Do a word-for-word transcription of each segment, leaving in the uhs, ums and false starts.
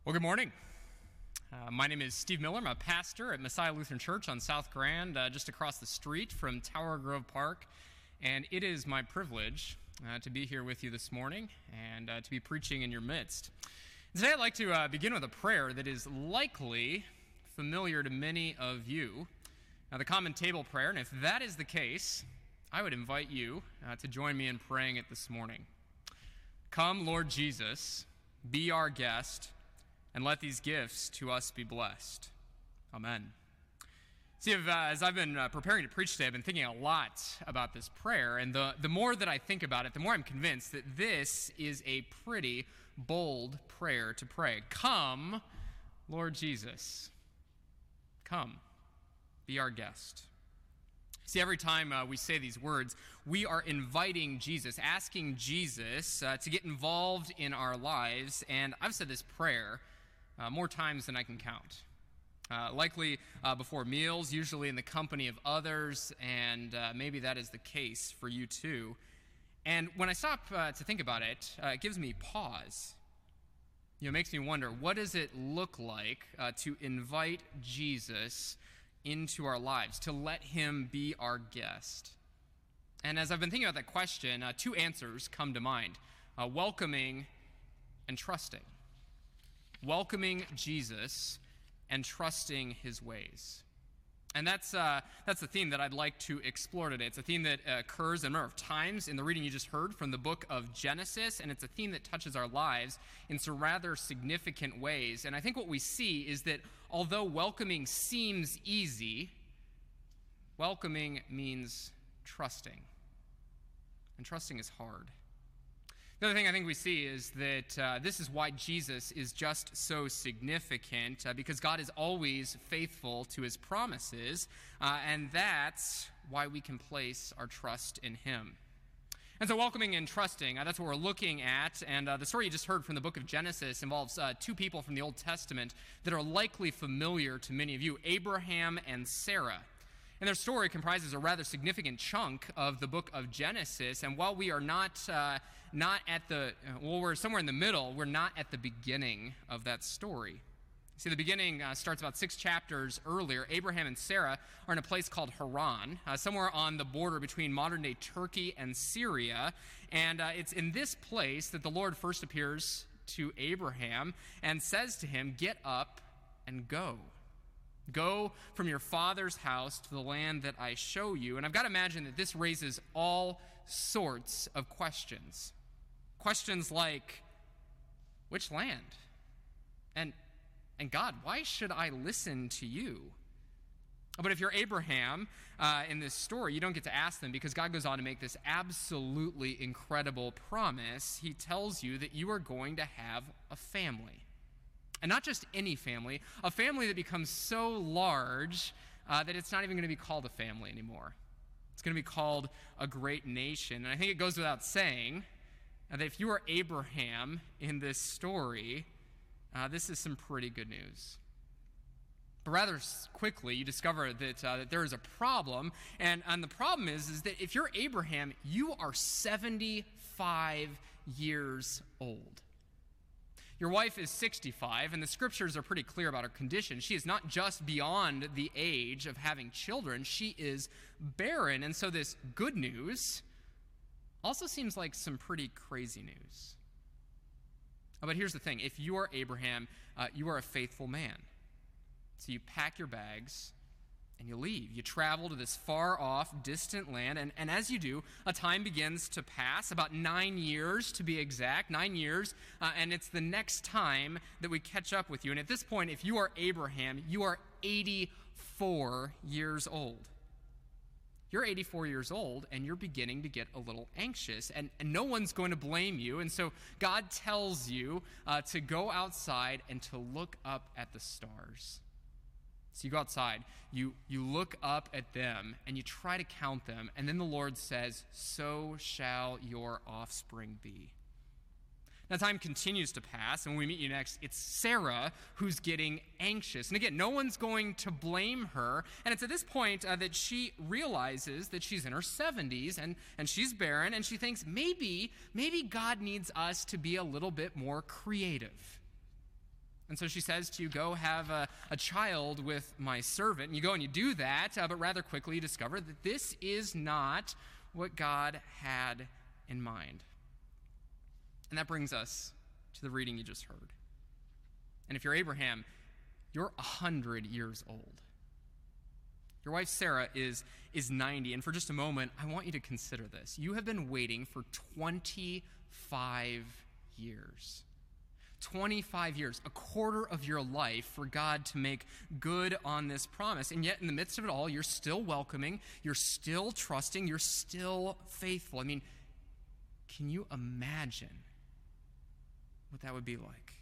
Well, good morning. Uh, my name is Steve Miller. I'm a pastor at Messiah Lutheran Church on South Grand, uh, just across the street from Tower Grove Park. And it is my privilege uh, to be here with you this morning and uh, to be preaching in your midst. Today I'd like to uh, begin with a prayer that is likely familiar to many of you. Now, the common table prayer, and if that is the case, I would invite you uh, to join me in praying it this morning. Come, Lord Jesus, be our guest, and let these gifts to us be blessed. Amen. See, uh, as I've been uh, preparing to preach today, I've been thinking a lot about this prayer, and the, the more that I think about it, the more I'm convinced that this is a pretty bold prayer to pray. Come, Lord Jesus. Come, be our guest. See, every time uh, we say these words, we are inviting Jesus, asking Jesus uh, to get involved in our lives, and I've said this prayer Uh, more times than I can count. Uh, likely uh, before meals, usually in the company of others, and uh, maybe that is the case for you too. And when I stop uh, to think about it, uh, it gives me pause. You know, it makes me wonder, what does it look like uh, to invite Jesus into our lives, to let him be our guest? And as I've been thinking about that question, uh, two answers come to mind: uh, welcoming and trusting. Welcoming Jesus and trusting his ways. And that's uh, that's the theme that I'd like to explore today. It's a theme that uh, occurs a number of times in the reading you just heard from the book of Genesis, and it's a theme that touches our lives in some rather significant ways. And I think what we see is that although welcoming seems easy, welcoming means trusting. And trusting is hard. The other thing I think we see is that uh, this is why Jesus is just so significant, uh, because God is always faithful to his promises, uh, and that's why we can place our trust in him. And so welcoming and trusting, uh, that's what we're looking at, and uh, the story you just heard from the book of Genesis involves uh, two people from the Old Testament that are likely familiar to many of you, Abraham and Sarah. And their story comprises a rather significant chunk of the book of Genesis. And while we are not uh, not at the, well, we're somewhere in the middle, we're not at the beginning of that story. See, the beginning uh, starts about six chapters earlier. Abraham and Sarah are in a place called Haran, uh, somewhere on the border between modern-day Turkey and Syria. And uh, it's in this place that the Lord first appears to Abraham and says to him, "Get up and go. Go from your father's house to the land that I show you." And I've got to imagine that this raises all sorts of questions. Questions like, which land? And, and God, why should I listen to you? But if you're Abraham uh, in this story, you don't get to ask them, because God goes on to make this absolutely incredible promise. He tells you that you are going to have a family. And not just any family, a family that becomes so large uh, that it's not even going to be called a family anymore. It's going to be called a great nation. And I think it goes without saying uh, that if you are Abraham in this story, uh, this is some pretty good news. But rather quickly, you discover that, uh, that there is a problem, and, and the problem is, is that if you're Abraham, you are seventy-five years old. Your wife is sixty-five, and the scriptures are pretty clear about her condition. She is not just beyond the age of having children, she is barren. And so this good news also seems like some pretty crazy news. But here's the thing. If you are Abraham, uh, you are a faithful man. So you pack your bags and you leave. You travel to this far-off, distant land, and, and as you do, a time begins to pass, about nine years to be exact, nine years, uh, and it's the next time that we catch up with you. And at this point, if you are Abraham, you are eighty-four years old. You're eighty-four years old, and you're beginning to get a little anxious, and, and no one's going to blame you, and so God tells you uh, to go outside and to look up at the stars. So you go outside, you, you look up at them, and you try to count them, and then the Lord says, "So shall your offspring be." Now, time continues to pass, and when we meet you next, it's Sarah who's getting anxious. And again, no one's going to blame her, and it's at this point uh, that she realizes that she's in her seventies, and, and she's barren, and she thinks, maybe, maybe God needs us to be a little bit more creative. And so she says to you, go have a, a child with my servant. And you go and you do that, uh, but rather quickly you discover that this is not what God had in mind. And that brings us to the reading you just heard. And if you're Abraham, you're one hundred years old. Your wife Sarah is, is ninety. And for just a moment, I want you to consider this. You have been waiting for twenty-five years. twenty-five years, a quarter of your life for God to make good on this promise. And yet in the midst of it all, you're still welcoming, you're still trusting, you're still faithful. I mean, can you imagine what that would be like?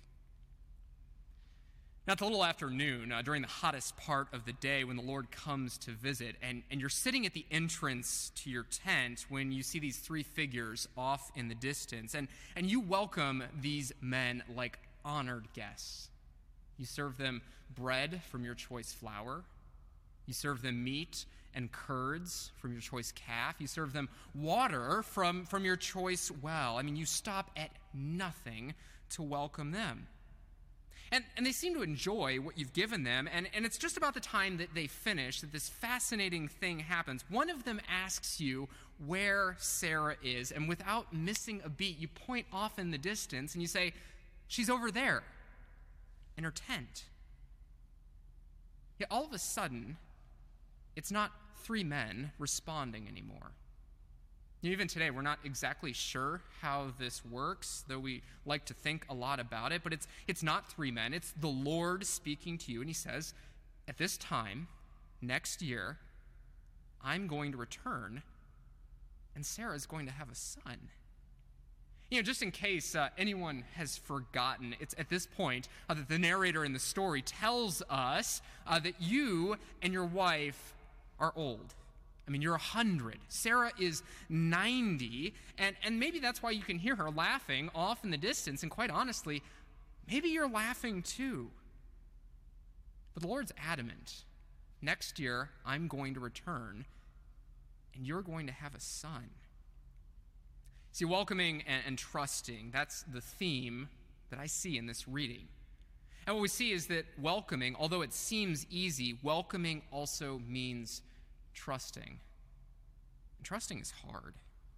Now, it's a little afternoon uh, during the hottest part of the day when the Lord comes to visit, and, and you're sitting at the entrance to your tent when you see these three figures off in the distance, and, and you welcome these men like honored guests. You serve them bread from your choice flour. You serve them meat and curds from your choice calf. You serve them water from, from your choice well. I mean, you stop at nothing to welcome them. And, and they seem to enjoy what you've given them, and, and it's just about the time that they finish that this fascinating thing happens. One of them asks you where Sarah is, and without missing a beat, you point off in the distance and you say, she's over there in her tent. Yet all of a sudden, it's not three men responding anymore. Even today, we're not exactly sure how this works, though we like to think a lot about it, but it's it's not three men. It's the Lord speaking to you, and he says, at this time, next year, I'm going to return, and Sarah's going to have a son. You know, just in case uh, anyone has forgotten, it's at this point uh, that the narrator in the story tells us uh, that you and your wife are old. I mean, you're one hundred. Sarah is ninety, and, and maybe that's why you can hear her laughing off in the distance, and quite honestly, maybe you're laughing too. But the Lord's adamant. Next year, I'm going to return, and you're going to have a son. See, welcoming and, and trusting, that's the theme that I see in this reading. And what we see is that welcoming, although it seems easy, welcoming also means trusting. And trusting is hard.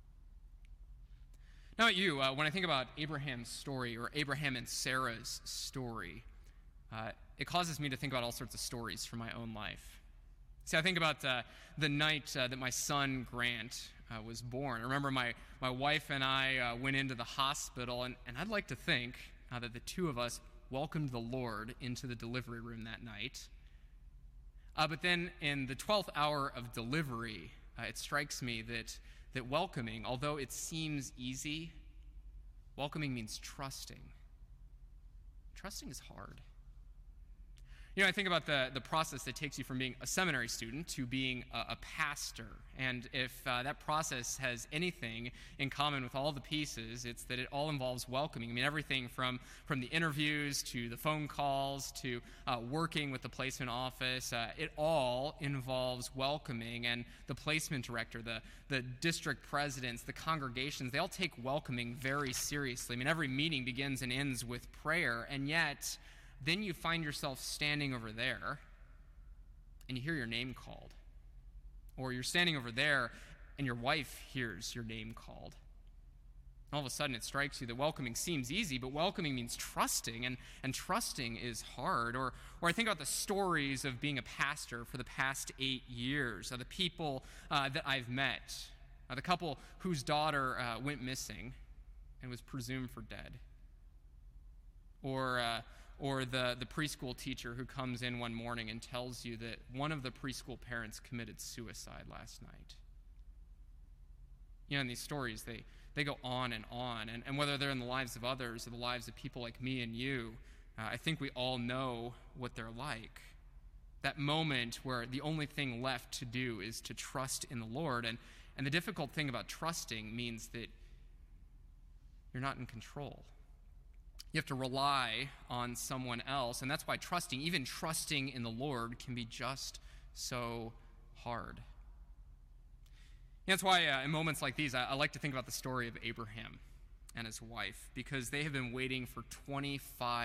Now, at you, uh, when I think about Abraham's story or Abraham and Sarah's story, uh, it causes me to think about all sorts of stories from my own life. See, I think about uh, the night uh, that my son Grant uh, was born. I remember my, my wife and I uh, went into the hospital, and, and I'd like to think uh, that the two of us welcomed the Lord into the delivery room that night. Uh, but then in the twelfth hour of delivery, uh, it strikes me that, that welcoming, although it seems easy, welcoming means trusting. Trusting is hard. You know, I think about the, the process that takes you from being a seminary student to being a, a pastor. And if uh, that process has anything in common with all the pieces, it's that it all involves welcoming. I mean, everything from, from the interviews to the phone calls to uh, working with the placement office, uh, it all involves welcoming. And the placement director, the, the district presidents, the congregations, they all take welcoming very seriously. I mean, every meeting begins and ends with prayer, and yet then you find yourself standing over there and you hear your name called. Or you're standing over there and your wife hears your name called. All of a sudden it strikes you that welcoming seems easy, but welcoming means trusting, and, and trusting is hard. Or, or I think about the stories of being a pastor for the past eight years, of the people uh, that I've met, uh, the couple whose daughter uh, went missing and was presumed for dead. Or uh, Or the, the preschool teacher who comes in one morning and tells you that one of the preschool parents committed suicide last night. You know, in these stories, they, they go on and on. And, and whether they're in the lives of others or the lives of people like me and you, uh, I think we all know what they're like. That moment where the only thing left to do is to trust in the Lord. And, and the difficult thing about trusting means that you're not in control. You have to rely on someone else, and that's why trusting, even trusting in the Lord, can be just so hard. And that's why uh, in moments like these, I, I like to think about the story of Abraham and his wife, because they have been waiting for twenty-five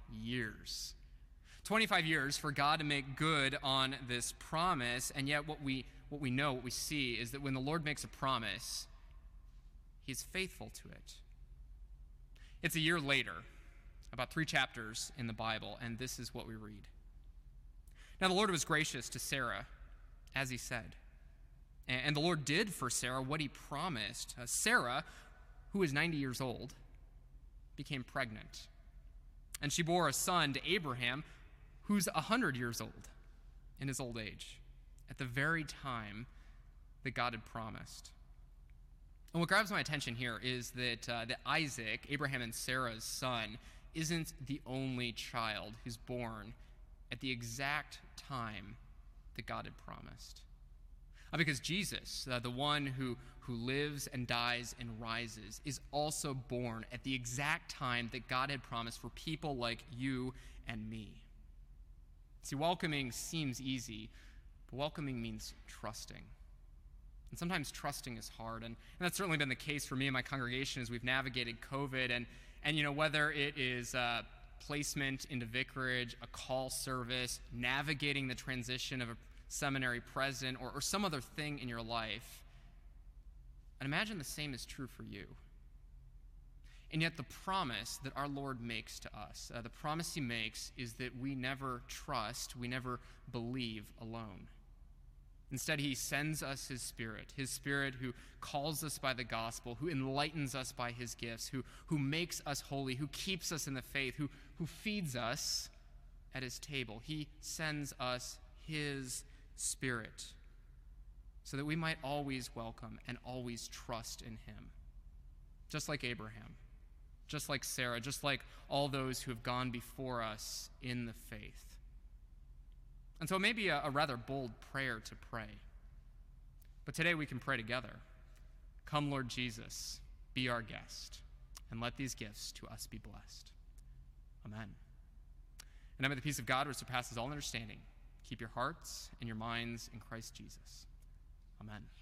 years. twenty-five years for God to make good on this promise, and yet what we what we know, what we see, is that when the Lord makes a promise, he's faithful to it. It's a year later, about three chapters in the Bible, and this is what we read. Now the Lord was gracious to Sarah, as he said. And the Lord did for Sarah what he promised. Uh, Sarah, who is ninety years old, became pregnant. And she bore a son to Abraham, who's one hundred years old in his old age, at the very time that God had promised. And what grabs my attention here is that, uh, that Isaac, Abraham and Sarah's son, isn't the only child who's born at the exact time that God had promised. Uh, because Jesus, uh, the one who, who lives and dies and rises, is also born at the exact time that God had promised for people like you and me. See, welcoming seems easy, but welcoming means trusting. And sometimes trusting is hard, and, and that's certainly been the case for me and my congregation as we've navigated COVID, and, and you know, whether it is uh, placement into vicarage, a call service, navigating the transition of a seminary president, or, or some other thing in your life, and imagine the same is true for you. And yet the promise that our Lord makes to us, uh, the promise he makes is that we never trust, we never believe alone. Instead, he sends us his Spirit, his Spirit who calls us by the gospel, who enlightens us by his gifts, who, who makes us holy, who keeps us in the faith, who, who feeds us at his table. He sends us his Spirit so that we might always welcome and always trust in him, just like Abraham, just like Sarah, just like all those who have gone before us in the faith. And so it may be a, a rather bold prayer to pray, but today we can pray together. Come, Lord Jesus, be our guest, and let these gifts to us be blessed. Amen. And now may the peace of God, which surpasses all understanding, keep your hearts and your minds in Christ Jesus. Amen.